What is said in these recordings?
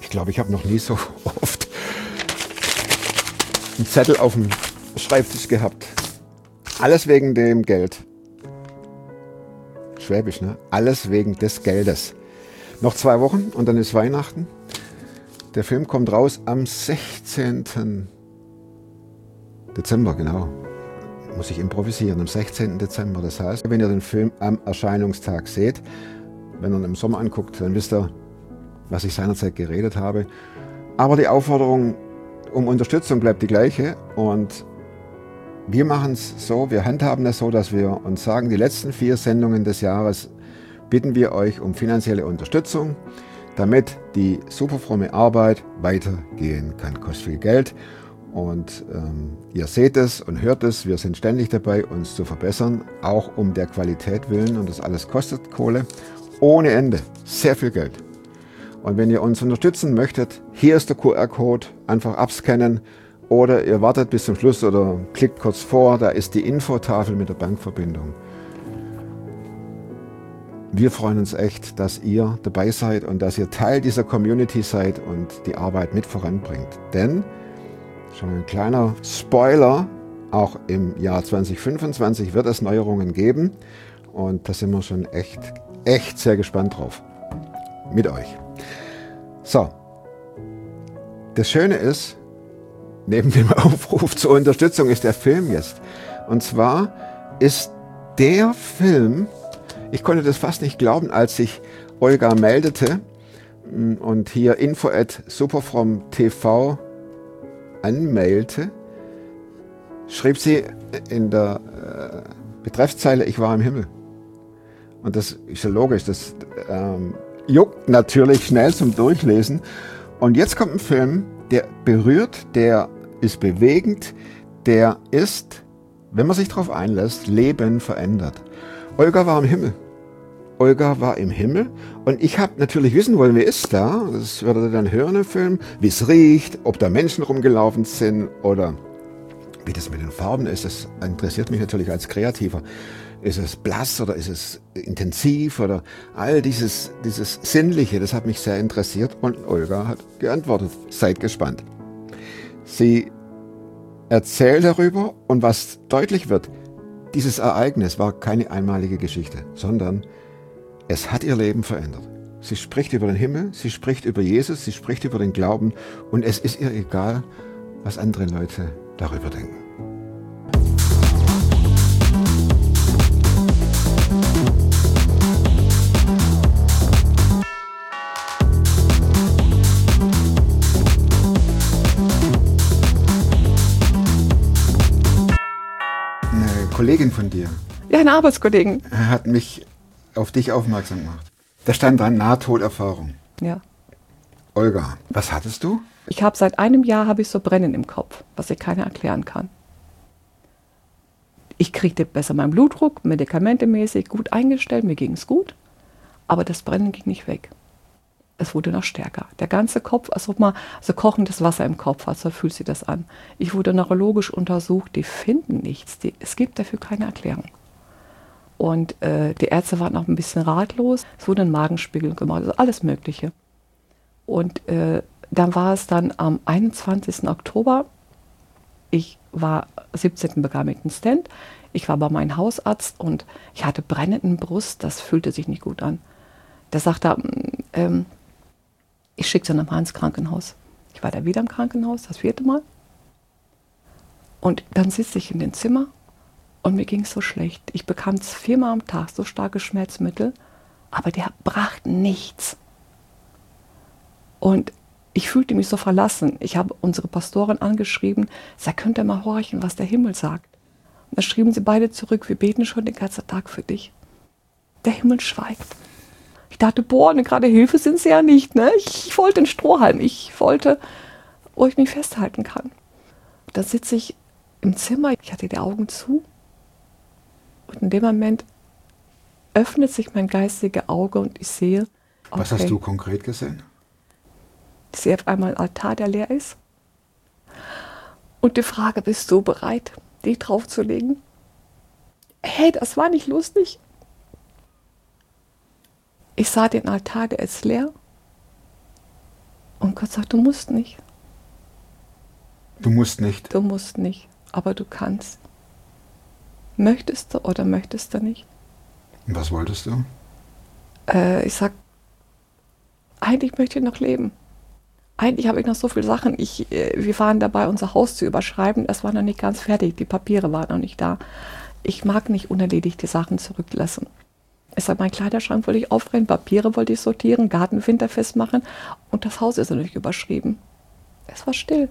Ich glaube, ich habe noch nie so oft einen Zettel auf dem Schreibtisch gehabt. Alles wegen dem Geld. Schwäbisch, ne? Alles wegen des Geldes. Noch 2 Wochen und dann ist Weihnachten. Der Film kommt raus am 16. Dezember, genau. Muss ich improvisieren, am 16. Dezember. Das heißt, wenn ihr den Film am Erscheinungstag seht, wenn ihr ihn im Sommer anguckt, dann wisst ihr, was ich seinerzeit geredet habe. Aber die Aufforderung um Unterstützung bleibt die gleiche. Und wir machen es so, wir handhaben es so, dass wir uns sagen, die letzten 4 Sendungen des Jahres bitten wir euch um finanzielle Unterstützung, damit die superfromme Arbeit weitergehen kann. Kostet viel Geld. Und ihr seht es und hört es, wir sind ständig dabei, uns zu verbessern, auch um der Qualität willen. Und das alles kostet Kohle ohne Ende, sehr viel Geld. Und wenn ihr uns unterstützen möchtet, hier ist der QR-Code, einfach abscannen oder ihr wartet bis zum Schluss oder klickt kurz vor, da ist die Infotafel mit der Bankverbindung. Wir freuen uns echt, dass ihr dabei seid und dass ihr Teil dieser Community seid und die Arbeit mit voranbringt. Denn, schon ein kleiner Spoiler, auch im Jahr 2025 wird es Neuerungen geben und da sind wir schon echt sehr gespannt drauf. Mit euch. So, das Schöne ist, neben dem Aufruf zur Unterstützung ist der Film jetzt. Und zwar ist der Film, ich konnte das fast nicht glauben, als sich Olga meldete und hier info@superfromtv anmailte, schrieb sie in der Betreffzeile, ich war im Himmel. Und das ist ja logisch, das juckt natürlich schnell zum Durchlesen. Und jetzt kommt ein Film, der berührt, der ist bewegend, der ist, wenn man sich darauf einlässt, Leben verändert. Olga war im Himmel. Olga war im Himmel und ich habe natürlich wissen wollen, wer ist da? Das werdet ihr dann hören im Film, wie es riecht, ob da Menschen rumgelaufen sind oder wie das mit den Farben ist. Das interessiert mich natürlich als Kreativer. Ist es blass oder ist es intensiv oder all dieses Sinnliche, das hat mich sehr interessiert und Olga hat geantwortet. Seid gespannt. Sie erzählt darüber und was deutlich wird, dieses Ereignis war keine einmalige Geschichte, sondern es hat ihr Leben verändert. Sie spricht über den Himmel, sie spricht über Jesus, sie spricht über den Glauben und es ist ihr egal, was andere Leute darüber denken. Eine Kollegin von dir. Ja, eine Arbeitskollegen. Hat mich auf dich aufmerksam gemacht. Da stand dran Nahtoderfahrung. Ja. Olga, was hattest du? Ich habe seit einem Jahr so Brennen im Kopf, was sich keiner erklären kann. Ich kriegte besser meinen Blutdruck, medikamentemäßig gut eingestellt, mir ging es gut, aber das Brennen ging nicht weg. Es wurde noch stärker. Der ganze Kopf, als ob man so kochendes Wasser im Kopf hat, so fühlt sich das an. Ich wurde neurologisch untersucht, die finden nichts, es gibt dafür keine Erklärung. Und die Ärzte waren auch ein bisschen ratlos. Es wurde ein Magenspiegel gemacht, also alles Mögliche. Und dann war es dann am 21. Oktober. Ich war 17. bekam ich einen Stent. Ich war bei meinem Hausarzt und ich hatte brennenden Brust. Das fühlte sich nicht gut an. Der sagte, ich schicke sie nochmal ins Krankenhaus. Ich war da wieder im Krankenhaus, das 4. Mal. Und dann sitze ich in dem Zimmer. Und mir ging es so schlecht. Ich bekam 4-mal am Tag so starke Schmerzmittel, aber der brachte nichts. Und ich fühlte mich so verlassen. Ich habe unsere Pastorin angeschrieben, sie könnte mal horchen, was der Himmel sagt. Und da schrieben sie beide zurück, wir beten schon den ganzen Tag für dich. Der Himmel schweigt. Ich dachte, boah, eine gerade Hilfe sind sie ja nicht. Ne? Ich wollte einen Strohhalm. Ich wollte, wo ich mich festhalten kann. Da sitze ich im Zimmer, ich hatte die Augen zu. Und in dem Moment öffnet sich mein geistiges Auge und ich sehe, okay, Was hast du konkret gesehen? ich sehe auf einmal einen Altar, der leer ist. Und die Frage, bist du bereit, dich draufzulegen? Hey, das war nicht lustig. Ich sah den Altar, der ist leer. Und Gott sagt, du musst nicht. Du musst nicht. Du musst nicht, aber du kannst. Möchtest du oder möchtest du nicht? Und was wolltest du? Ich sag, eigentlich möchte ich noch leben. Eigentlich habe ich noch so viele Sachen. Wir waren dabei, unser Haus zu überschreiben. Es war noch nicht ganz fertig. Die Papiere waren noch nicht da. Ich mag nicht unerledigte Sachen zurücklassen. Ich sage, mein Kleiderschrank wollte ich aufrennen, Papiere wollte ich sortieren, Garten winterfest machen und das Haus ist noch nicht überschrieben. Es war still.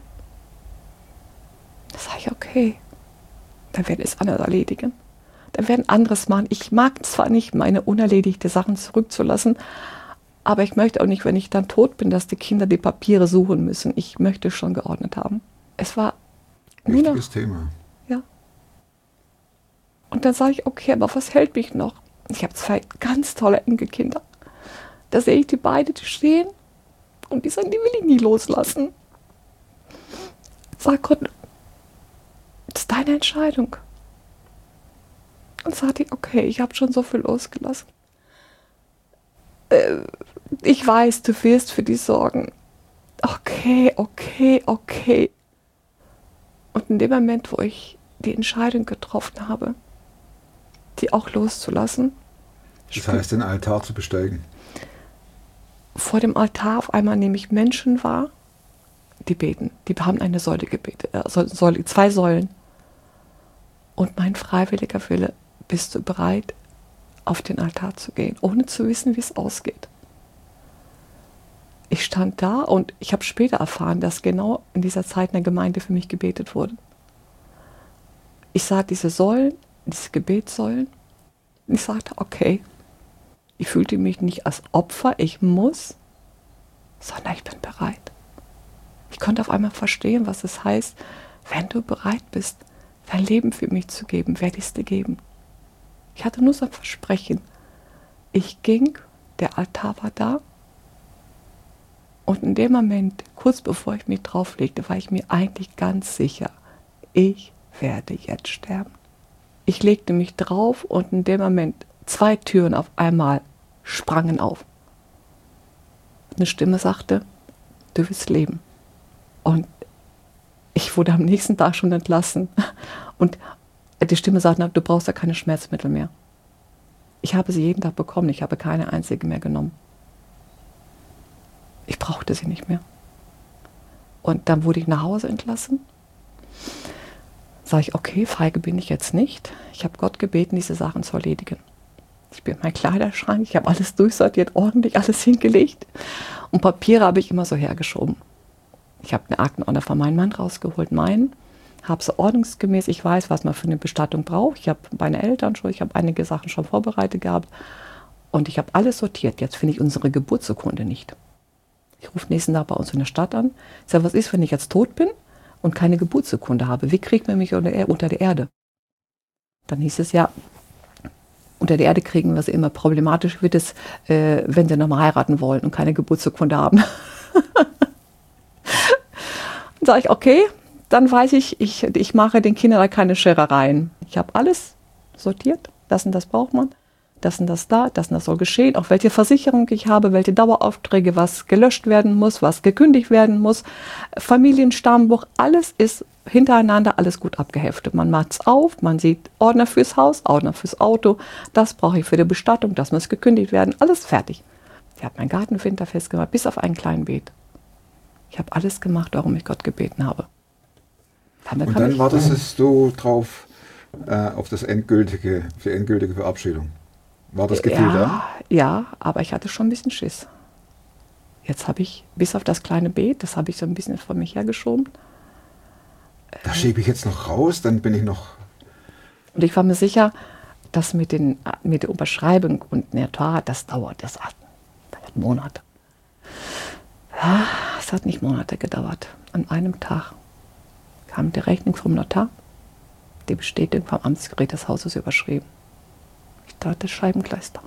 Da sage ich, okay, dann werde ich es anders erledigen. Dann werden anderes machen. Ich mag zwar nicht, meine unerledigte Sachen zurückzulassen, aber ich möchte auch nicht, wenn ich dann tot bin, dass die Kinder die Papiere suchen müssen. Ich möchte schon geordnet haben. Es war nur noch, Wichtiges Thema. ja. Und dann sage ich, okay, aber was hält mich noch? Ich habe 2 ganz tolle Enkelkinder. Da sehe ich die beide, die stehen und die sagen, die will ich nie loslassen. Sag Gott, das ist deine Entscheidung. Und sagte ich, okay, ich habe schon so viel losgelassen. Ich weiß, du wirst für die sorgen. Okay. Und in dem Moment, wo ich die Entscheidung getroffen habe, die auch loszulassen. Das heißt, den Altar zu besteigen. Vor dem Altar auf einmal nehme ich Menschen wahr, die beten. Die haben eine Säule gebetet, 2 Säulen. Und mein freiwilliger Wille, bist du bereit, auf den Altar zu gehen, ohne zu wissen, wie es ausgeht. Ich stand da und ich habe später erfahren, dass genau in dieser Zeit in der Gemeinde für mich gebetet wurde. Ich sah diese Säulen, diese Gebetssäulen. Und ich sagte, okay, ich fühlte mich nicht als Opfer, ich muss, sondern ich bin bereit. Ich konnte auf einmal verstehen, was es heißt, wenn du bereit bist, dein Leben für mich zu geben, werde ich es dir geben. Ich hatte nur so ein Versprechen. Ich ging, der Altar war da und in dem Moment, kurz bevor ich mich drauflegte, war ich mir eigentlich ganz sicher, ich werde jetzt sterben. Ich legte mich drauf und in dem Moment 2 Türen auf einmal sprangen auf. Eine Stimme sagte, du willst leben. Und ich wurde am nächsten Tag schon entlassen. Und die Stimme sagte, du brauchst ja keine Schmerzmittel mehr. Ich habe sie jeden Tag bekommen, ich habe keine einzige mehr genommen. Ich brauchte sie nicht mehr. Und dann wurde ich nach Hause entlassen. Sage ich, okay, feige bin ich jetzt nicht. Ich habe Gott gebeten, diese Sachen zu erledigen. Ich bin in meinen Kleiderschrank, ich habe alles durchsortiert, ordentlich alles hingelegt. Und Papiere habe ich immer so hergeschoben. Ich habe eine Aktenordner von meinem Mann rausgeholt, habe sie ordnungsgemäß, ich weiß, was man für eine Bestattung braucht. Ich habe meine Eltern schon, ich habe einige Sachen schon vorbereitet gehabt. Und ich habe alles sortiert. Jetzt finde ich unsere Geburtsurkunde nicht. Ich rufe nächsten Tag bei uns in der Stadt an. Ich sage, was ist, wenn ich jetzt tot bin und keine Geburtsurkunde habe? Wie kriegt man mich unter der Erde? Dann hieß es ja, unter der Erde kriegen wir sie immer. Problematisch wird es, wenn sie nochmal heiraten wollen und keine Geburtsurkunde haben. Dann sage ich, okay, dann weiß ich mache den Kindern da keine Scherereien. Ich habe alles sortiert, das und das braucht man, das und das das und das soll geschehen, auch welche Versicherung ich habe, welche Daueraufträge, was gelöscht werden muss, was gekündigt werden muss, Familienstammbuch, alles ist hintereinander, alles gut abgeheftet. Man macht es auf, man sieht Ordner fürs Haus, Ordner fürs Auto, das brauche ich für die Bestattung, das muss gekündigt werden, alles fertig. Ich habe meinen Garten winterfest gemacht, bis auf ein kleines Beet. Ich habe alles gemacht, warum ich Gott gebeten habe. Und dann wartest du drauf auf die endgültige Verabschiedung. War das Gefühl da? Ja, aber ich hatte schon ein bisschen Schiss. Jetzt habe ich, bis auf das kleine Beet, das habe ich so ein bisschen vor mich hergeschoben. Da schiebe ich jetzt noch raus, dann bin ich noch... Und ich war mir sicher, dass mit der Überschreibung und Notar, das dauert Monate. Ja, es hat nicht Monate gedauert. An einem Tag kam die Rechnung vom Notar, die Bestätigung vom Amtsgericht des Hauses überschrieben. Ich dachte, Scheibenkleister.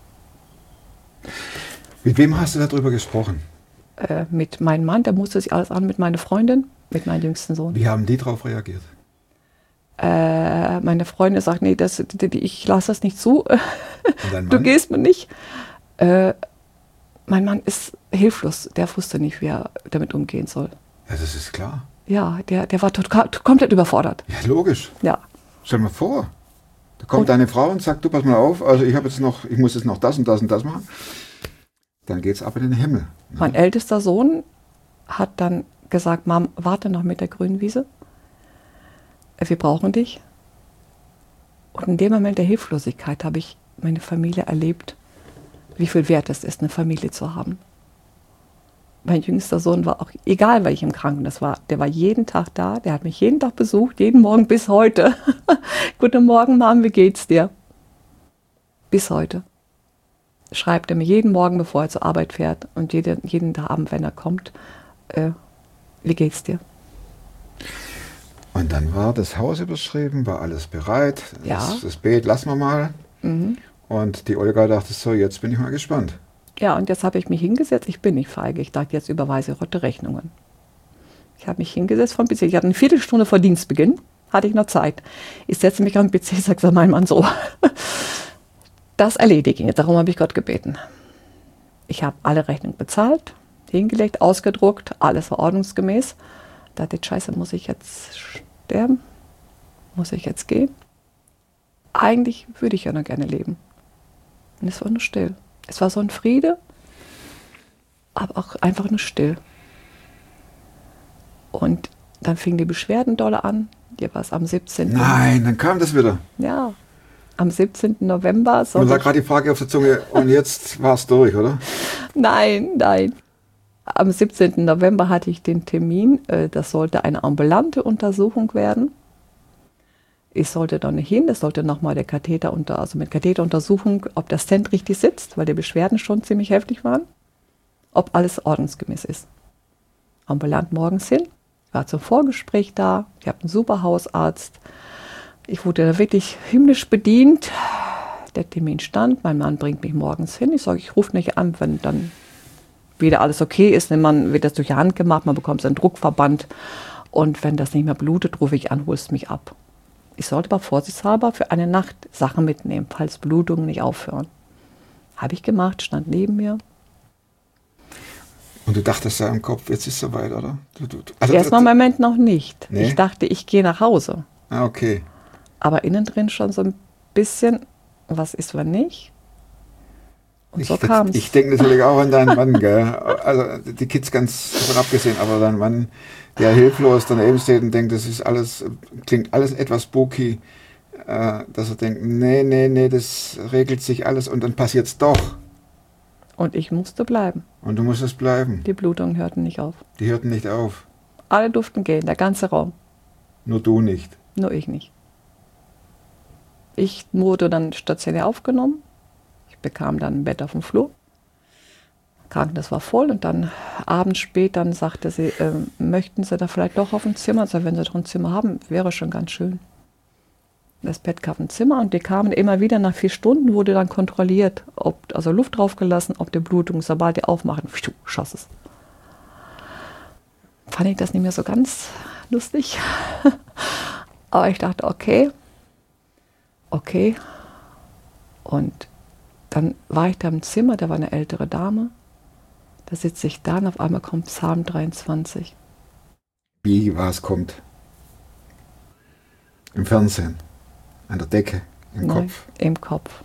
Mit wem hast du darüber gesprochen? Mit meinem Mann, der musste sich alles an, mit meiner Freundin, mit meinem jüngsten Sohn. Wie haben die darauf reagiert? Meine Freundin sagt, nee, ich lasse das nicht zu. Und dein Mann? Du gehst mir nicht. Mein Mann ist hilflos. Der wusste nicht, wie er damit umgehen soll. Ja, das ist klar. Ja, der war komplett überfordert. Ja, logisch. Ja. Stell dir mal vor, da kommt deine Frau und sagt, du pass mal auf, also ich muss jetzt noch das und das und das machen. Dann geht's ab in den Himmel. Mein ältester Sohn hat dann gesagt, Mom, warte noch mit der grünen Wiese. Wir brauchen dich. Und in dem Moment der Hilflosigkeit habe ich meine Familie erlebt, wie viel wert es ist, eine Familie zu haben. Mein jüngster Sohn war auch, egal weil ich im Krankenhaus war, der war jeden Tag da, der hat mich jeden Tag besucht, jeden Morgen bis heute. Guten Morgen, Mom, wie geht's dir? Bis heute. Schreibt er mir jeden Morgen, bevor er zur Arbeit fährt und jeden Abend, wenn er kommt, wie geht's dir? Und dann war das Haus überschrieben, war alles bereit. Ja. Das Beet lassen wir mal. Und die Olga dachte so, jetzt bin ich mal gespannt. Ja, und jetzt habe ich mich hingesetzt. Ich bin nicht feige. Ich dachte, jetzt überweise ich heute Rechnungen. Ich habe mich hingesetzt vom PC. Ich hatte eine Viertelstunde vor Dienstbeginn. Hatte ich noch Zeit. Ich setze mich am PC und sage zu meinem Mann so, das erledige ich jetzt. Darum habe ich Gott gebeten. Ich habe alle Rechnungen bezahlt, hingelegt, ausgedruckt. Alles war ordnungsgemäß. Da dachte ich, scheiße, muss ich jetzt sterben? Muss ich jetzt gehen? Eigentlich würde ich ja noch gerne leben. Und es war nur still. Es war so ein Friede, aber auch einfach nur still. Und dann fingen die Beschwerden dolle an. Hier war es am 17. Nein, dann kam das wieder. Ja, am 17. November. Und da gerade die Frage auf der Zunge, und jetzt war es durch, oder? Nein. Am 17. November hatte ich den Termin. Das sollte eine ambulante Untersuchung werden. Ich sollte da nicht hin, es sollte nochmal der Katheter mit Katheteruntersuchung, ob der Stent richtig sitzt, weil die Beschwerden schon ziemlich heftig waren, ob alles ordnungsgemäß ist. Ambulant morgens hin, war zum Vorgespräch da, ich habe einen super Hausarzt, ich wurde da wirklich himmlisch bedient, der Termin stand, mein Mann bringt mich morgens hin, ich sage, ich rufe nicht an, wenn dann wieder alles okay ist, man wird das durch die Hand gemacht, man bekommt so einen Druckverband und wenn das nicht mehr blutet, rufe ich an, holst mich ab. Ich sollte aber vorsichtshalber für eine Nacht Sachen mitnehmen, falls Blutungen nicht aufhören. Habe ich gemacht, stand neben mir. Und du dachtest ja im Kopf, jetzt ist es soweit, oder? Erstmal im Moment noch nicht. Nee? Ich dachte, ich gehe nach Hause. Ah, okay. Aber innen drin schon so ein bisschen, was ist, wenn nicht? Und so kam es. Ich denke natürlich auch an deinen Mann, gell? Also die Kids ganz davon abgesehen, aber dein Mann, der hilflos daneben steht und denkt, das ist alles, klingt alles etwas spooky, dass er denkt, nee, das regelt sich alles und dann passiert es doch. Und ich musste bleiben. Und du musstest bleiben. Die Blutungen hörten nicht auf. Die hörten nicht auf. Alle durften gehen, der ganze Raum. Nur du nicht. Nur ich nicht. Ich wurde dann stationär aufgenommen. Ich bekam dann ein Bett auf dem Flur. Krankenhaus war voll und dann abends spät, dann sagte sie, möchten Sie da vielleicht doch auf ein Zimmer? Also wenn Sie doch ein Zimmer haben, wäre schon ganz schön. Das Bett gab ein Zimmer und die kamen immer wieder nach 4 Stunden, wurde dann kontrolliert, also Luft draufgelassen, ob die Blutung, sobald die aufmachen, schoss es. Fand ich das nicht mehr so ganz lustig. Aber ich dachte, okay. Und dann war ich da im Zimmer, da war eine ältere Dame. Da sitze ich da und auf einmal kommt Psalm 23. Wie was kommt? Im Fernsehen, an der Decke, im Kopf? Im Kopf.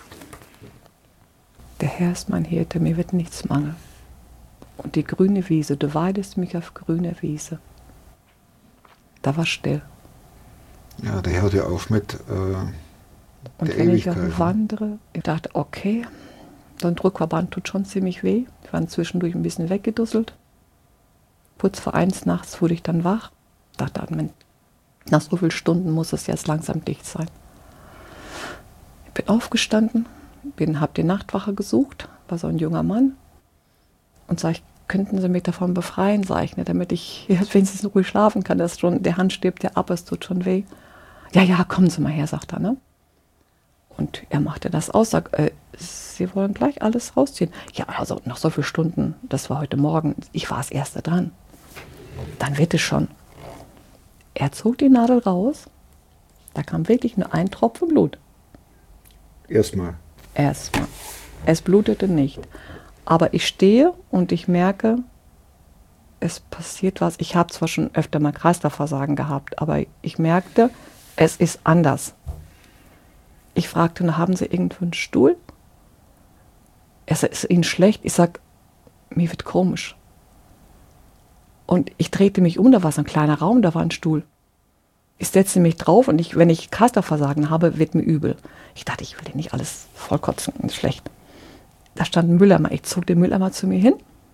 Der Herr ist mein Hirte, mir wird nichts mangeln. Und die grüne Wiese, du weidest mich auf grüner Wiese. Da war still. Ja, der hört ja auf mit und der wenn Ewigkeit. Ich auch wandere, ich dachte, okay, so ein Druckverband tut schon ziemlich weh. Ich war zwischendurch ein bisschen weggedusselt. Kurz vor 1 nachts wurde ich dann wach. Dachte, nach so vielen Stunden muss es jetzt langsam dicht sein. Ich bin aufgestanden, habe die Nachtwache gesucht, war so ein junger Mann. Und sag ich, könnten Sie mich davon befreien, sag ich, ne, damit ich wenigstens ruhig schlafen kann. Das schon, der Hand stirbt ja ab, es tut schon weh. Ja, kommen Sie mal her, sagt er, ne? Und er machte das aus, sagt, Sie wollen gleich alles rausziehen. Ja, also nach so vielen Stunden, das war heute Morgen, ich war das Erste dran. Dann wird es schon. Er zog die Nadel raus, da kam wirklich nur ein Tropfen Blut. Erstmal. Es blutete nicht. Aber ich stehe und ich merke, es passiert was. Ich habe zwar schon öfter mal Kreislaufversagen gehabt, aber ich merkte, es ist anders. Ich fragte, haben Sie irgendwo einen Stuhl? Ist Ihnen schlecht? Ich sage, mir wird komisch. Und ich drehte mich um, da war so ein kleiner Raum, da war ein Stuhl. Ich setze mich drauf und wenn ich Kreislaufversagen habe, wird mir übel. Ich dachte, ich will den nicht alles vollkotzen, das ist schlecht. Da stand ein Mülleimer, ich zog den Mülleimer zu mir hin.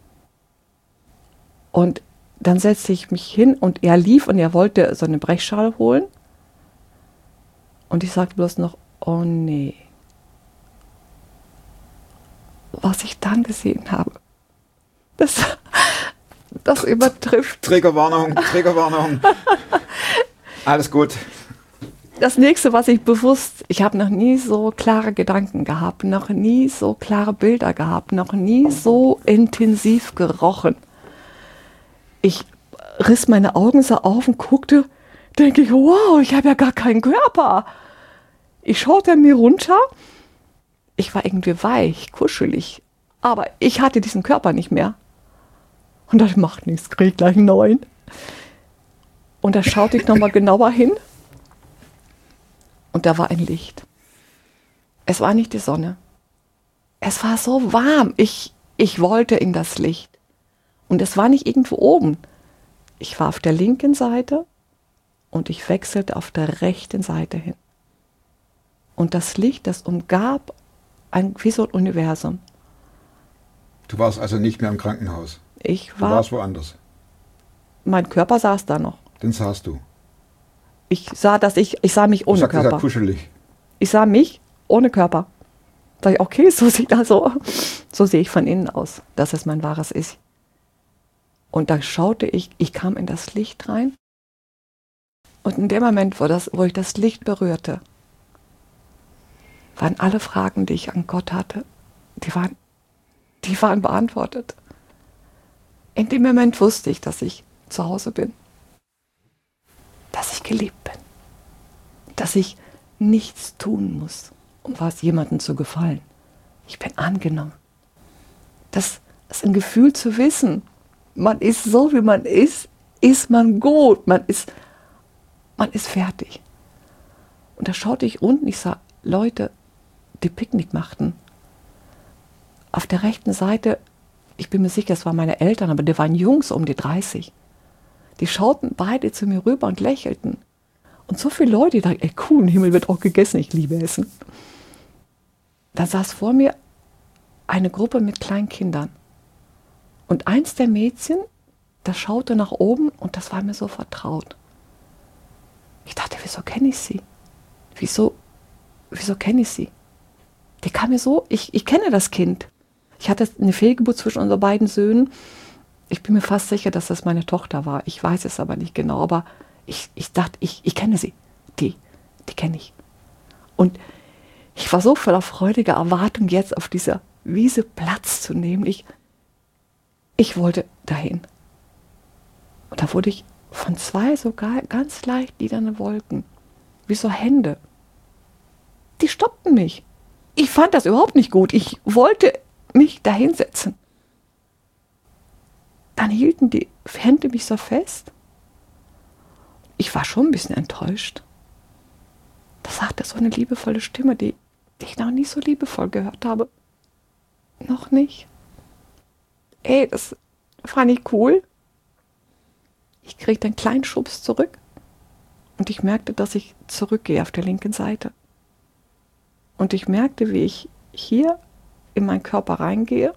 Und dann setzte ich mich hin und er lief und er wollte so eine Brechschale holen. Und ich sagte bloß noch, oh nee. Was ich dann gesehen habe, das übertrifft. Triggerwarnung. Alles gut. Das nächste, was ich habe noch nie so klare Gedanken gehabt, noch nie so klare Bilder gehabt, noch nie so intensiv gerochen. Ich riss meine Augen so auf und guckte, denke ich, wow, ich habe ja gar keinen Körper. Ich schaute an mir runter, ich war irgendwie weich, kuschelig, aber ich hatte diesen Körper nicht mehr. Und das macht nichts, krieg gleich einen neuen. Und da schaute ich nochmal genauer hin und da war ein Licht. Es war nicht die Sonne. Es war so warm. Ich wollte in das Licht. Und es war nicht irgendwo oben. Ich war auf der linken Seite und ich wechselte auf der rechten Seite hin. Und das Licht, das umgab wie so ein Universum. Du warst also nicht mehr im Krankenhaus? Du warst woanders? Mein Körper saß da noch. Den sahst du? Ich sah mich ohne Körper. Ja kuschelig. Ich sah mich ohne Körper. Da sag ich, okay, so sehe ich von innen aus. Das ist mein wahres Ich. Und da schaute ich kam in das Licht rein. Und in dem Moment, wo ich das Licht berührte, waren alle Fragen, die ich an Gott hatte, die waren beantwortet. In dem Moment wusste ich, dass ich zu Hause bin. Dass ich geliebt bin. Dass ich nichts tun muss, um was jemandem zu gefallen. Ich bin angenommen. Das ist ein Gefühl zu wissen, man ist so, wie man ist man gut, man ist fertig. Und da schaute ich unten, ich sah Leute, die Picknick machten. Auf der rechten Seite, ich bin mir sicher, es waren meine Eltern, aber die waren Jungs um die 30. Die schauten beide zu mir rüber und lächelten. Und so viele Leute, die dachten, ey cool, im Himmel wird auch gegessen, ich liebe Essen. Da saß vor mir eine Gruppe mit kleinen Kindern. Und eins der Mädchen, das schaute nach oben und das war mir so vertraut. Ich dachte, wieso kenne ich sie? Wieso kenne ich sie? Die kam mir so, ich kenne das Kind. Ich hatte eine Fehlgeburt zwischen unseren beiden Söhnen. Ich bin mir fast sicher, dass das meine Tochter war. Ich weiß es aber nicht genau. Aber ich dachte, ich kenne sie. Die kenne ich. Und ich war so voller freudiger Erwartung, jetzt auf dieser Wiese Platz zu nehmen. Ich wollte dahin. Und da wurde ich von zwei sogar ganz leicht gliedernde Wolken, wie so Hände. Die stoppten mich. Ich fand das überhaupt nicht gut. Ich wollte mich da hinsetzen. Dann hielten die Hände mich so fest. Ich war schon ein bisschen enttäuscht. Da sagte so eine liebevolle Stimme, die ich noch nie so liebevoll gehört habe. Noch nicht. Ey, das fand ich cool. Ich kriegte einen kleinen Schubs zurück und ich merkte, dass ich zurückgehe auf der linken Seite. Und ich merkte, wie ich hier in meinen Körper reingehe.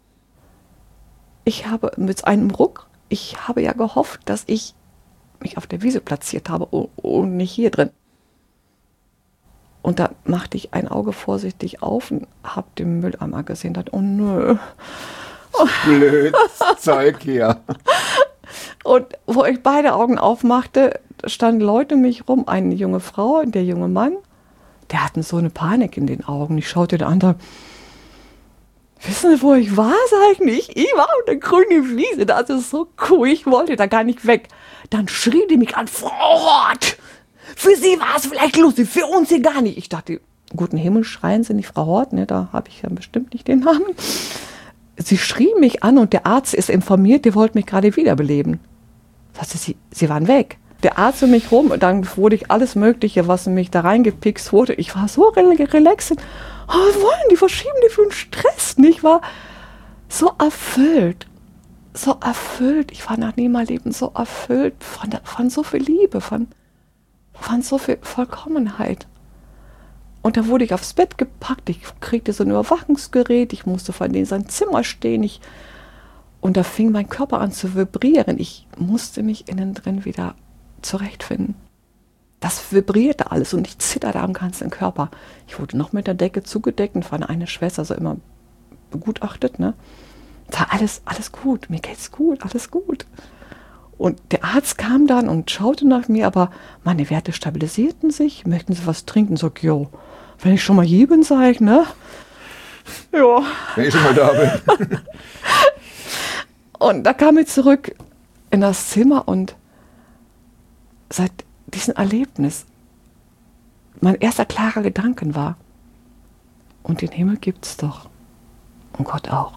Ich habe mit einem Ruck, ich habe ja gehofft, dass ich mich auf der Wiese platziert habe und nicht hier drin. Und da machte ich ein Auge vorsichtig auf und habe den Mülleimer gesehen. Dachte, oh nö. Blöd Zeug hier. Und wo ich beide Augen aufmachte, standen Leute um mich rum, eine junge Frau und der junge Mann. Der hatten so eine Panik in den Augen. Ich schaute den anderen. Wissen Sie, wo ich war, sag ich? Ich war auf der grünen Wiese. Das ist so cool. Ich wollte da gar nicht weg. Dann schrie die mich an, Frau Hort, für Sie war es vielleicht lustig, für uns hier gar nicht. Ich dachte, guten Himmel, schreien Sie nicht Frau Hort, ne? Da habe ich ja bestimmt nicht den Namen. sie schrie mich an und der Arzt ist informiert, die wollten mich gerade wiederbeleben. Sie waren weg. Der Arzt um mich rum, und dann wurde ich alles Mögliche, was in mich da reingepickst wurde. Ich war so relaxed. Oh, was wollen die? Was schieben die für einen Stress? Ich war so erfüllt. So erfüllt. Ich war noch nie in meinem Leben so erfüllt von so viel Liebe, von so viel Vollkommenheit. Und da wurde ich aufs Bett gepackt. Ich kriegte so ein Überwachungsgerät. Ich musste vor in sein Zimmer stehen. Und da fing mein Körper an zu vibrieren. Ich musste mich innen drin wieder zurechtfinden. Das vibrierte alles und ich zitterte am ganzen Körper. Ich wurde noch mit der Decke zugedeckt und von einer Schwester so immer begutachtet. Ne? War alles gut, mir geht's gut, alles gut. Und der Arzt kam dann und schaute nach mir, aber meine Werte stabilisierten sich. Möchten Sie was trinken? Sag, jo, wenn ich schon mal hier bin, sag ich, ne? Ja. Wenn ich schon mal da bin. Und da kam ich zurück in das Zimmer und seit diesem Erlebnis mein erster klarer Gedanke war, und den Himmel gibt's doch. Und Gott auch.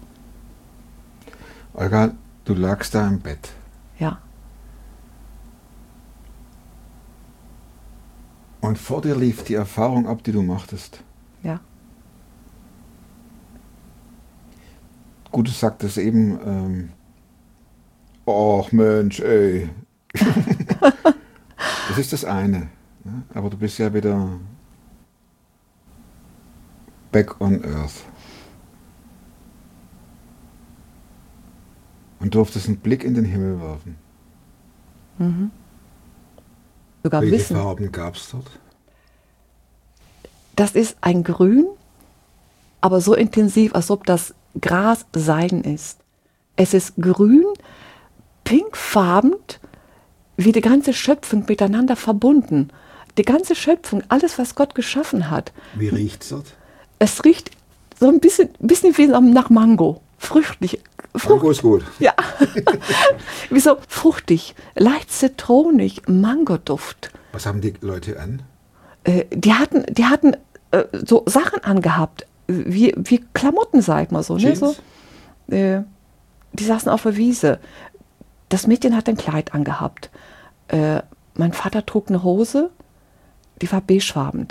Olga, du lagst da im Bett. Ja. Und vor dir lief die Erfahrung ab, die du machtest. Ja. Gut, du sagtest eben, ach Mensch, ey. Das ist das eine. Ne? Aber du bist ja wieder back on earth. Und durftest einen Blick in den Himmel werfen. Mhm. Sogar Welche wissen. Farben gab es dort? Das ist ein Grün, aber so intensiv, als ob das Gras Seiden ist. Es ist grün, pinkfarben, wie die ganze Schöpfung miteinander verbunden. Die ganze Schöpfung, alles, was Gott geschaffen hat. Wie riecht es dort? Es riecht so ein bisschen wie nach Mango. Fruchtig. Mango ist gut. Ja. Wie so fruchtig, leicht zitronig, Mangoduft. Was haben die Leute an? Die hatten so Sachen angehabt, wie Klamotten, sag ich mal so. Ne? So die saßen auf der Wiese. Das Mädchen hat ein Kleid angehabt. Mein Vater trug eine Hose, die war beigefarben.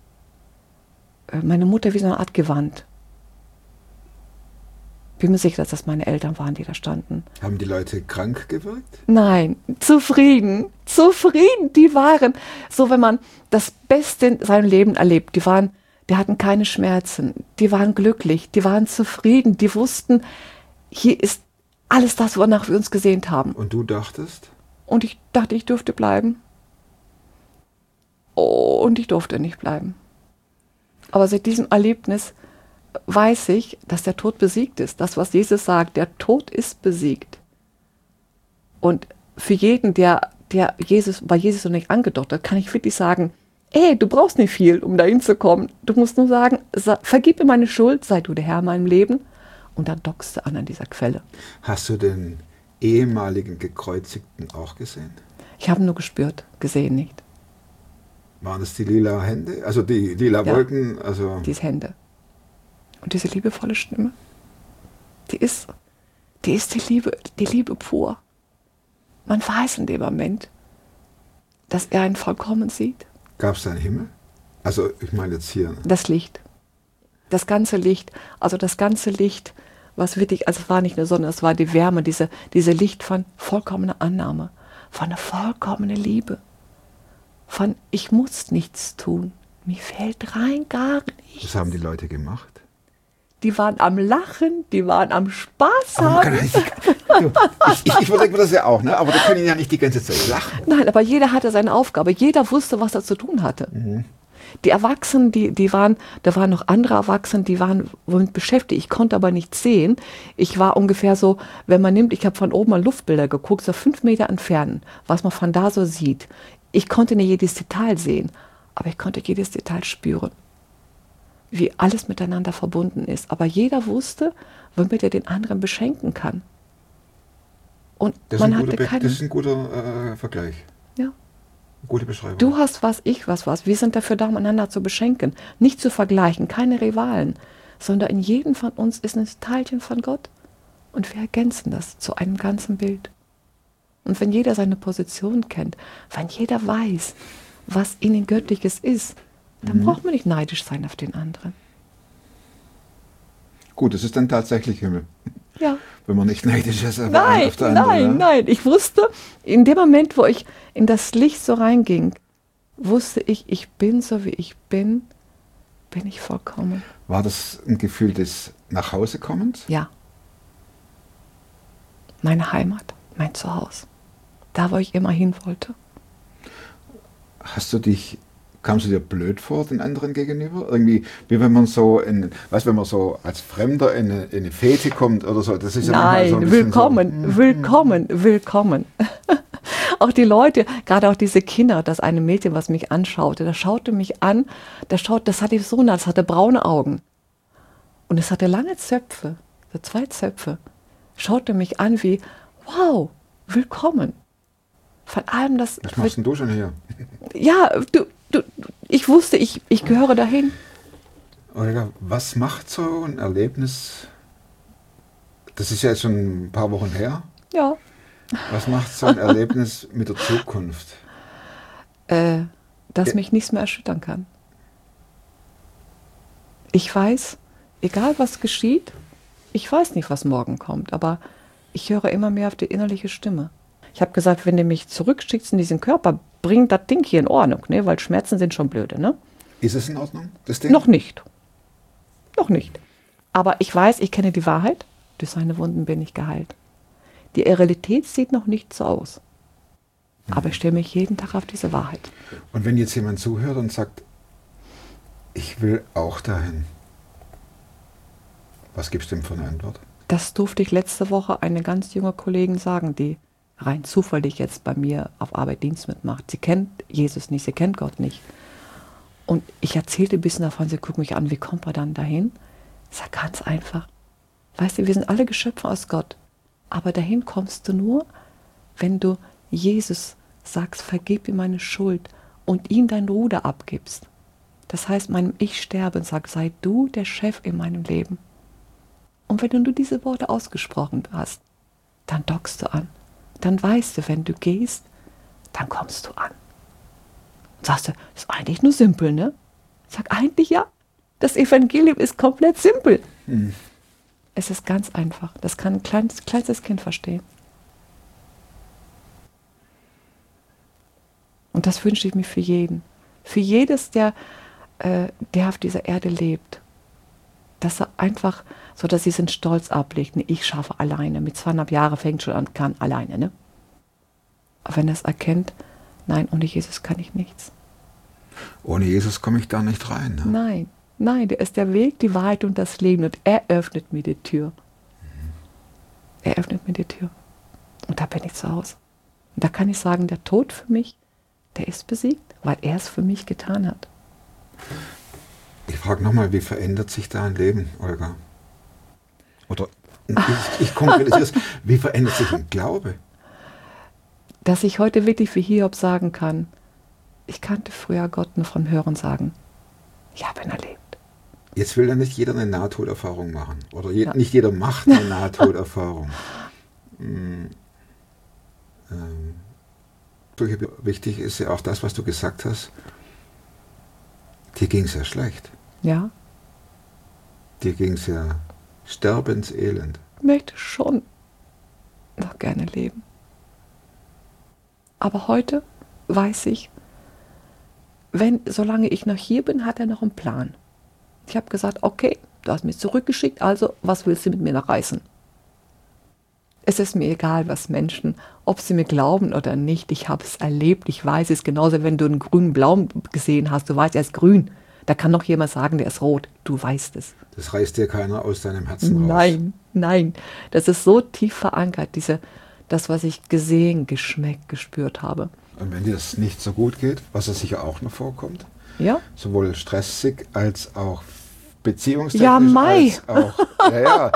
Meine Mutter wie so eine Art Gewand. Bin mir sicher, dass das meine Eltern waren, die da standen. Haben die Leute krank gewirkt? Nein, zufrieden. Die waren, so wenn man das Beste in seinem Leben erlebt, die hatten keine Schmerzen, die waren glücklich, die waren zufrieden, die wussten, hier ist alles das, wonach wir uns gesehnt haben. Und du dachtest? Und ich dachte, ich dürfte bleiben. Oh, und ich durfte nicht bleiben. Aber seit diesem Erlebnis weiß ich, dass der Tod besiegt ist. Das, was Jesus sagt, der Tod ist besiegt. Und für jeden, der bei Jesus noch nicht angedockt hat, kann ich wirklich sagen, du brauchst nicht viel, um dahin zu kommen. Du musst nur sagen, vergib mir meine Schuld, sei du der Herr in meinem Leben. Und dann dockst du an dieser Quelle. Hast du den ehemaligen Gekreuzigten auch gesehen? Ich habe ihn nur gespürt, gesehen nicht. Waren es die lila Hände? Also die lila Wolken? Also diese Hände. Und diese liebevolle Stimme, die ist die Liebe pur. Man weiß in dem Moment, dass er einen vollkommen sieht. Gab es da einen Himmel? Also ich meine jetzt hier. Das Licht. Das ganze Licht. Also das ganze Licht, was wirklich, also es war nicht eine Sonne, es war die Wärme, diese Licht von vollkommener Annahme, von einer vollkommenen Liebe, von ich muss nichts tun, mir fehlt rein gar nichts. Was haben die Leute gemacht? Die waren am Lachen, die waren am Spaß haben. Ich überlege mir das ja auch, ne? Aber die können ja nicht die ganze Zeit lachen. Nein, aber jeder hatte seine Aufgabe. Jeder wusste, was er zu tun hatte. Mhm. Die Erwachsenen, da waren noch andere Erwachsene, die waren womit beschäftigt. Ich konnte aber nichts sehen. Ich war ungefähr so, wenn man nimmt, ich habe von oben mal Luftbilder geguckt, so 5 Meter entfernt, was man von da so sieht. Ich konnte nicht jedes Detail sehen, aber ich konnte jedes Detail spüren, wie alles miteinander verbunden ist. Aber jeder wusste, womit er den anderen beschenken kann. Und das man hatte keine... Das ist ein guter Vergleich. Ja. Gute Beschreibung. Du hast was, ich was. Wir sind dafür da, um einander zu beschenken. Nicht zu vergleichen, keine Rivalen, sondern in jedem von uns ist ein Teilchen von Gott. Und wir ergänzen das zu einem ganzen Bild. Und wenn jeder seine Position kennt, wenn jeder weiß, was ihnen Göttliches ist, dann braucht man nicht neidisch sein auf den anderen. Gut, es ist dann tatsächlich Himmel. Ja. Wenn man nicht neidisch ist auf Nein, der anderen. nein, nein. Ich wusste, in dem Moment, wo ich in das Licht so reinging, wusste ich bin so wie ich bin ich vollkommen. War das ein Gefühl des Nachhausekommens? Ja. Meine Heimat, mein Zuhause. Da, wo ich immer hin wollte. Kamst du dir blöd vor den anderen gegenüber? Irgendwie, wie wenn man so wenn man so als Fremder in eine Fete kommt oder so. Das ist ja Nein, so ein willkommen, so, willkommen. Auch die Leute, gerade auch diese Kinder, das eine Mädchen, was mich anschaute, das schaute mich an, das hatte so nah, das hatte braune Augen. Und es hatte lange Zöpfe, so 2 Zöpfe. Schaute mich an wie, wow, willkommen. Von allem das. Was machst denn du schon hier? Ja, ich wusste, ich gehöre dahin. Olga, was macht so ein Erlebnis, das ist ja jetzt schon ein paar Wochen her, Ja. was macht so ein Erlebnis mit der Zukunft? Dass mich nichts mehr erschüttern kann. Ich weiß, egal was geschieht, ich weiß nicht, was morgen kommt, aber ich höre immer mehr auf die innerliche Stimme. Ich habe gesagt, wenn du mich zurückschickst in diesen Körper, bring das Ding hier in Ordnung, ne? Weil Schmerzen sind schon blöde. Ne? Ist es in Ordnung, das Ding? Noch nicht. Noch nicht. Aber ich weiß, ich kenne die Wahrheit. Durch seine Wunden bin ich geheilt. Die Realität sieht noch nicht so aus. Aber ich stelle mich jeden Tag auf diese Wahrheit. Und wenn jetzt jemand zuhört und sagt, ich will auch dahin, was gibst du ihm für eine Antwort? Das durfte ich letzte Woche eine ganz junge Kollegin sagen, die rein zufällig jetzt bei mir auf Arbeit Dienst mitmacht. Sie kennt Jesus nicht, sie kennt Gott nicht. Und ich erzählte ein bisschen davon, sie guckt mich an, wie kommt man dann dahin? Ich sage, ganz einfach. Weißt du, wir sind alle Geschöpfe aus Gott. Aber dahin kommst du nur, wenn du Jesus sagst, vergib ihm meine Schuld und ihm dein Ruder abgibst. Das heißt, meinem Ich sterbe und sag, sei du der Chef in meinem Leben. Und wenn du nur diese Worte ausgesprochen hast, dann dockst du an. Dann weißt du, wenn du gehst, dann kommst du an. Und sagst du, das ist eigentlich nur simpel, ne? Ich sag, eigentlich ja. Das Evangelium ist komplett simpel. Es ist ganz einfach. Das kann ein kleinstes Kind verstehen. Und das wünsche ich mir für jeden. Für jedes, der auf dieser Erde lebt. Dass er einfach, so dass sie diesen Stolz ablegt. Nee, ich schaffe alleine. Mit 2,5 Jahren fängt schon an, kann alleine. Ne? Aber wenn er es erkennt, nein, ohne Jesus kann ich nichts. Ohne Jesus komme ich da nicht rein. Ne? Nein, der ist der Weg, die Wahrheit und das Leben. Und er öffnet mir die Tür. Er öffnet mir die Tür. Und da bin ich zu Hause. Und da kann ich sagen, der Tod für mich, der ist besiegt, weil er es für mich getan hat. Ich frage nochmal, wie verändert sich dein Leben, Olga? Oder ich konkretisiere es, wie verändert sich ein Glaube? Dass ich heute wirklich wie Hiob sagen kann, ich kannte früher Gott nur vom Hören sagen. Ich habe ihn erlebt. Jetzt will ja nicht jeder eine Nahtoderfahrung machen. Oder nicht jeder macht eine Nahtoderfahrung. Wichtig ist ja auch das, was du gesagt hast. Dir ging es ja schlecht. Ja. Dir ging es ja sterbenselend. Ich möchte schon noch gerne leben. Aber heute weiß ich, solange ich noch hier bin, hat er noch einen Plan. Ich habe gesagt, okay, du hast mich zurückgeschickt, also was willst du mit mir noch reißen? Es ist mir egal, was Menschen, ob sie mir glauben oder nicht, ich habe es erlebt, ich weiß es, genauso wenn du einen grünen Baum gesehen hast, du weißt, er ist grün. Da kann noch jemand sagen, der ist rot. Du weißt es. Das reißt dir keiner aus deinem Herzen raus. Nein. Das ist so tief verankert, das, was ich gesehen, geschmeckt, gespürt habe. Und wenn dir das nicht so gut geht, was ja sicher auch noch vorkommt, ja? Sowohl stressig als auch beziehungstechnisch. Ja, Mai. Als auch, ja.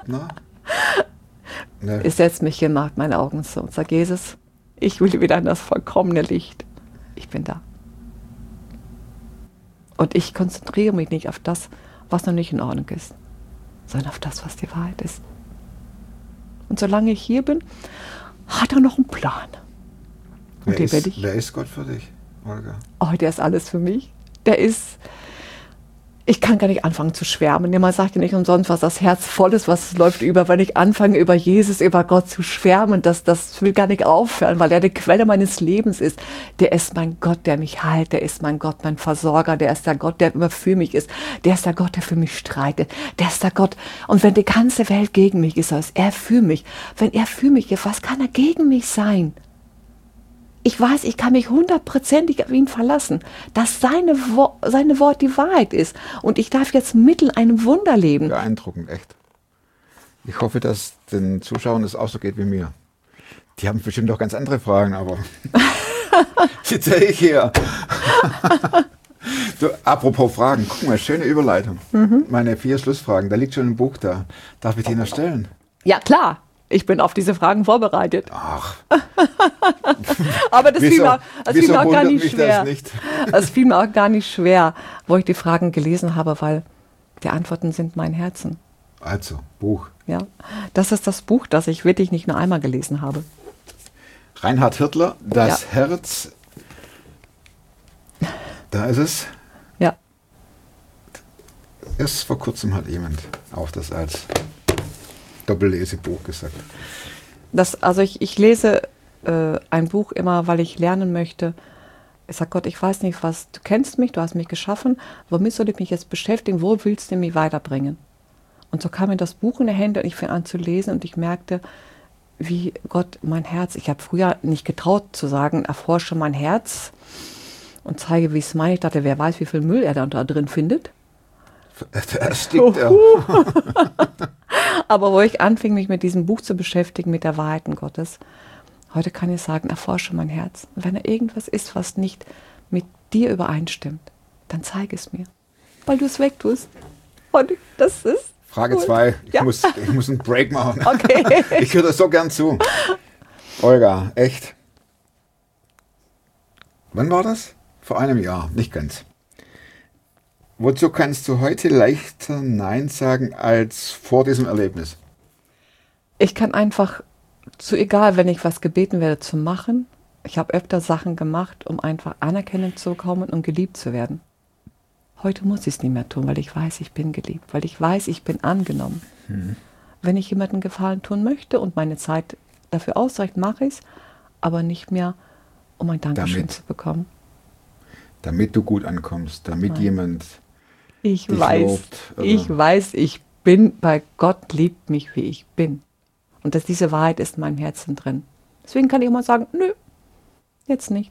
Ne? Ich setze mich hin, mache meine Augen zu und sage, Jesus, ich will wieder an das vollkommene Licht. Ich bin da. Und ich konzentriere mich nicht auf das, was noch nicht in Ordnung ist, sondern auf das, was die Wahrheit ist. Und solange ich hier bin, hat er noch einen Plan. Und Wer ist Gott für dich, Olga? Oh, der ist alles für mich. Ich kann gar nicht anfangen zu schwärmen. Jemand sagt ja nicht umsonst, was das Herz voll ist, was läuft über. Wenn ich anfange, über Jesus, über Gott zu schwärmen, das will gar nicht aufhören, weil er die Quelle meines Lebens ist. Der ist mein Gott, der mich heilt. Der ist mein Gott, mein Versorger. Der ist der Gott, der immer für mich ist. Der ist der Gott, der für mich streitet. Der ist der Gott. Und wenn die ganze Welt gegen mich ist, ist er für mich. Wenn er für mich ist, was kann er gegen mich sein? Ich weiß, ich kann mich 100%ig auf ihn verlassen, dass seine Wort die Wahrheit ist. Und ich darf jetzt mitten in einem Wunder leben. Beeindruckend, echt. Ich hoffe, dass den Zuschauern es auch so geht wie mir. Die haben bestimmt auch ganz andere Fragen, aber sitze ich hier. So, apropos Fragen, guck mal, schöne Überleitung. Meine 4 Schlussfragen, da liegt schon ein Buch da. Darf ich die noch stellen? Ja, klar. Ich bin auf diese Fragen vorbereitet. Ach. Aber das fiel mir auch gar nicht schwer. Das fiel mir auch gar nicht schwer, wo ich die Fragen gelesen habe, weil die Antworten sind mein Herzen. Also, Buch. Ja, das ist das Buch, das ich wirklich nicht nur einmal gelesen habe. Reinhard Hirdler, Das Herz. Da ist es. Ja. Erst vor kurzem hat jemand auch das als Doppellesebuch gesagt. Ich lese ein Buch immer, weil ich lernen möchte. Ich sage, Gott, ich weiß nicht, was, du kennst mich, du hast mich geschaffen, womit soll ich mich jetzt beschäftigen, wo willst du mich weiterbringen? Und so kam mir das Buch in die Hände und ich fing an zu lesen und ich merkte, wie Gott mein Herz, ich habe früher nicht getraut zu sagen, erforsche mein Herz und zeige, wie es meine. Ich dachte, wer weiß, wie viel Müll er da drin findet. Da erstickt er. Aber wo ich anfing, mich mit diesem Buch zu beschäftigen, mit der Wahrheiten Gottes, heute kann ich sagen, erforsche mein Herz. Und wenn da irgendwas ist, was nicht mit dir übereinstimmt, dann zeige es mir, weil du es wegtust. Und das ist Frage 2. Ich muss einen Break machen. Okay. Ich höre das so gern zu. Olga, echt. Wann war das? Vor einem Jahr, nicht ganz. Wozu kannst du heute leichter Nein sagen als vor diesem Erlebnis? Ich kann einfach, egal, wenn ich was gebeten werde zu machen, ich habe öfter Sachen gemacht, um einfach Anerkennung zu bekommen und geliebt zu werden. Heute muss ich es nicht mehr tun, weil ich weiß, ich bin geliebt, weil ich weiß, ich bin angenommen. Wenn ich jemandem Gefallen tun möchte und meine Zeit dafür ausreicht, mache ich es, aber nicht mehr, um ein Dankeschön zu bekommen. Damit du gut ankommst, damit jemand ich dich weiß, lobt. Ich weiß, ich bin, bei Gott liebt mich, wie ich bin. Und diese Wahrheit ist in meinem Herzen drin. Deswegen kann ich immer sagen, nö, jetzt nicht.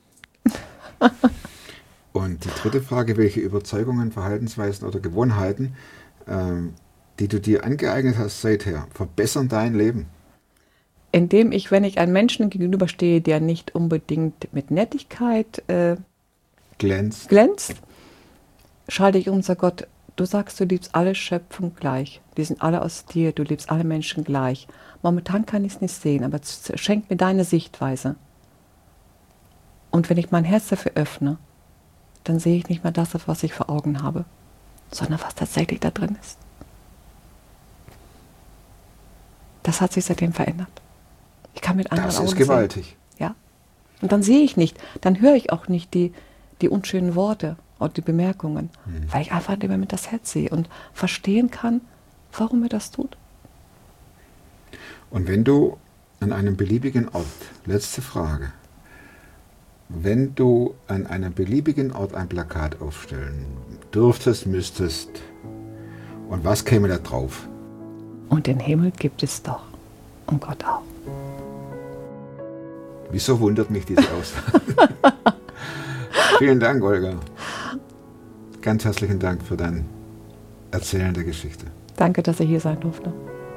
Und die dritte Frage, welche Überzeugungen, Verhaltensweisen oder Gewohnheiten, die du dir angeeignet hast seither, verbessern dein Leben? Indem ich, wenn ich einem Menschen gegenüberstehe, der nicht unbedingt mit Nettigkeit glänzt, schalte ich um und sage, Gott, du sagst, du liebst alle Schöpfung gleich. Die sind alle aus dir, du liebst alle Menschen gleich. Momentan kann ich es nicht sehen, aber schenk mir deine Sichtweise. Und wenn ich mein Herz dafür öffne, dann sehe ich nicht mehr das, was ich vor Augen habe, sondern was tatsächlich da drin ist. Das hat sich seitdem verändert. Ich kann mit anderen Augen sehen. Das ist gewaltig. Ja. Und dann sehe ich nicht, dann höre ich auch nicht die unschönen Worte und die Bemerkungen, weil ich einfach immer mit das Herz sehe und verstehen kann, warum er das tut. Und wenn du an einem beliebigen Ort, letzte Frage, wenn du an einem beliebigen Ort ein Plakat aufstellen dürftest, müsstest, und was käme da drauf? Und den Himmel gibt es doch und Gott auch. Wieso wundert mich diese Aussage? Vielen Dank, Olga. Ganz herzlichen Dank für dein Erzählen der Geschichte. Danke, dass ich hier sein durfte.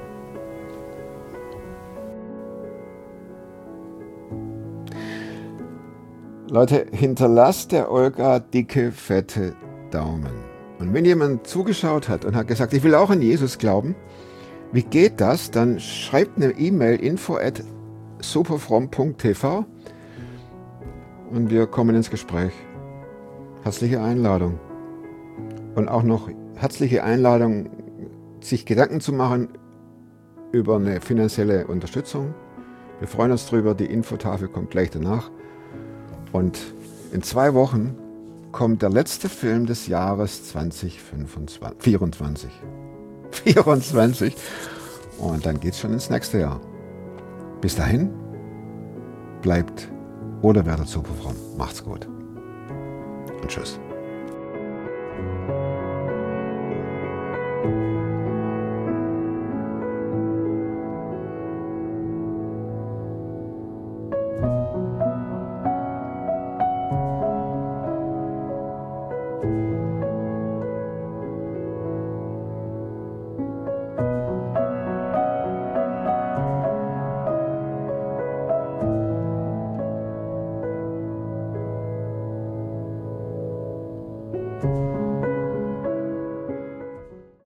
Leute, hinterlasst der Olga dicke, fette Daumen. Und wenn jemand zugeschaut hat und hat gesagt, ich will auch an Jesus glauben, wie geht das? Dann schreibt eine E-Mail info@superfromm.tv und wir kommen ins Gespräch. Herzliche Einladung. Und auch noch herzliche Einladung, sich Gedanken zu machen über eine finanzielle Unterstützung. Wir freuen uns drüber. Die Infotafel kommt gleich danach. Und in 2 Wochen kommt der letzte Film des Jahres 2024. 24. Und dann geht es schon ins nächste Jahr. Bis dahin, bleibt oder werdet super fromm. Macht's gut. Und tschüss.